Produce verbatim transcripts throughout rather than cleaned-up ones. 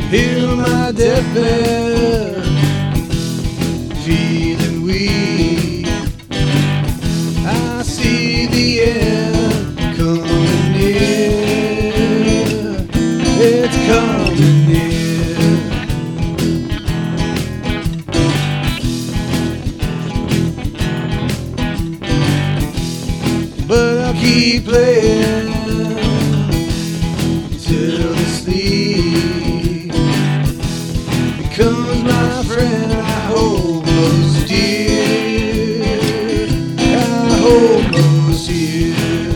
Here on my deathbed, feeling weak, I see the end coming near. It's coming near. But I'll keep playing till the sleep becomes my friend. I hold most dear, I hold most dear.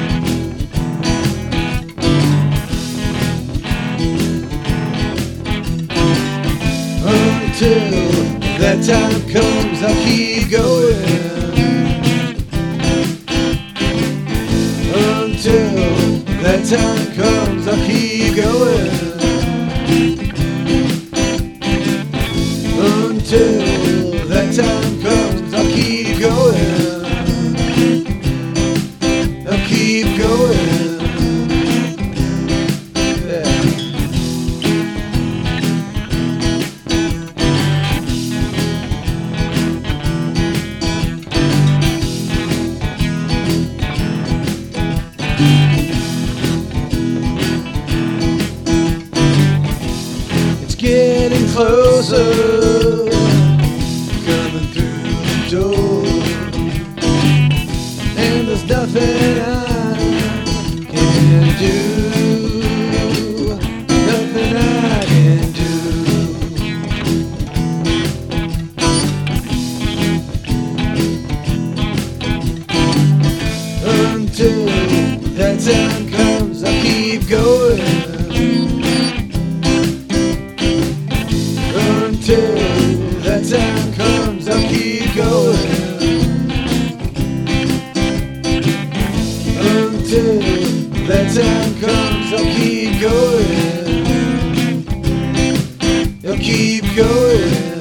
Until that time comes, I'll keep going. Until that time comes, I'll keep going. Until that time comes, I'll keep going. I'll keep going. Yeah. It's getting closer, coming through the door, and there's nothing I can do, nothing I can do. Until that time comes, I'll keep going. Until that time comes, I'll keep going. Until that time comes, I'll keep going. I'll keep going.